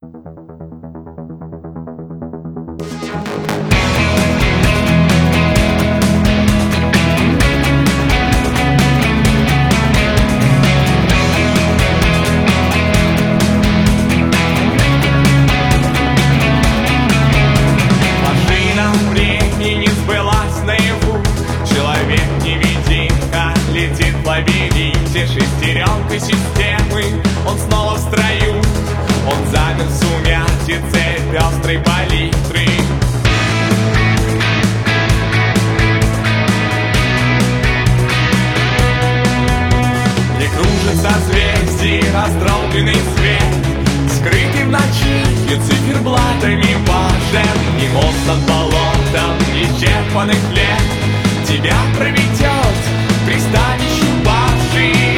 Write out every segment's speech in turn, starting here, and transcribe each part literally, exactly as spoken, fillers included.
В лабиринте шестеренкой системы он снова в строю. Он замер в сумятице пестрой палитры. Где кружит созвездий раздробленный свет, скрытый в ночи циферблатами башен. И мост над болотом исчерпанных лет тебя проведет к пристанищу башни.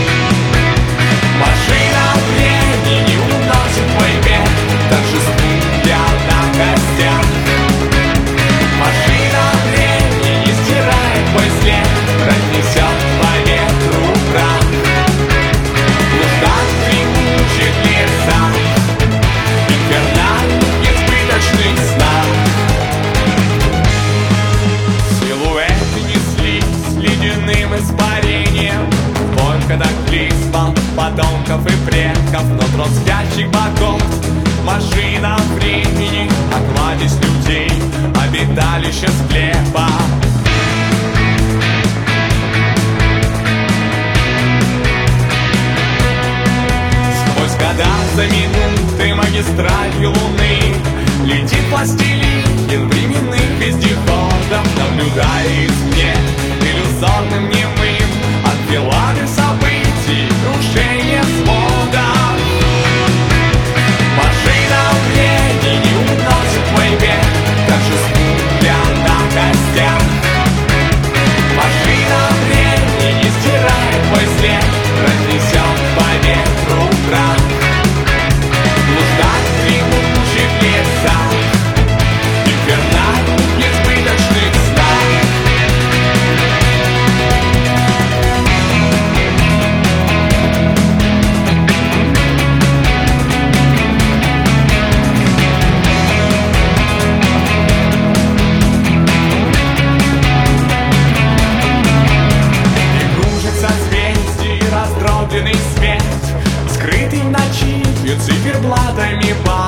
Машина времени уносит твой век, торжествуя на костях. Машина времени стирает твой след, разнесет по ветру прах. Блуждать в гремучих лесах, инфернальных избыточных снах. Силуэты неслись ледяным испарением, бой катаклизмом потомков и предков, но трон спящих богов. Машина времени, окладись людей, обиталище склепа. Сквозь года за минуты магистралью луны летит пластилин временных вездеходов, наблюдая извне иллюзорным немым отвелами событий крушение свода. Машина времени уносит твой век, торжествуя на костях. Машина времени стирает твой след, разнесет по ветру прах. Блуждать в гремучих лесах, инфернальных избыточных снах. Раздробленный свет, скрытый в ночи циферблатами башен.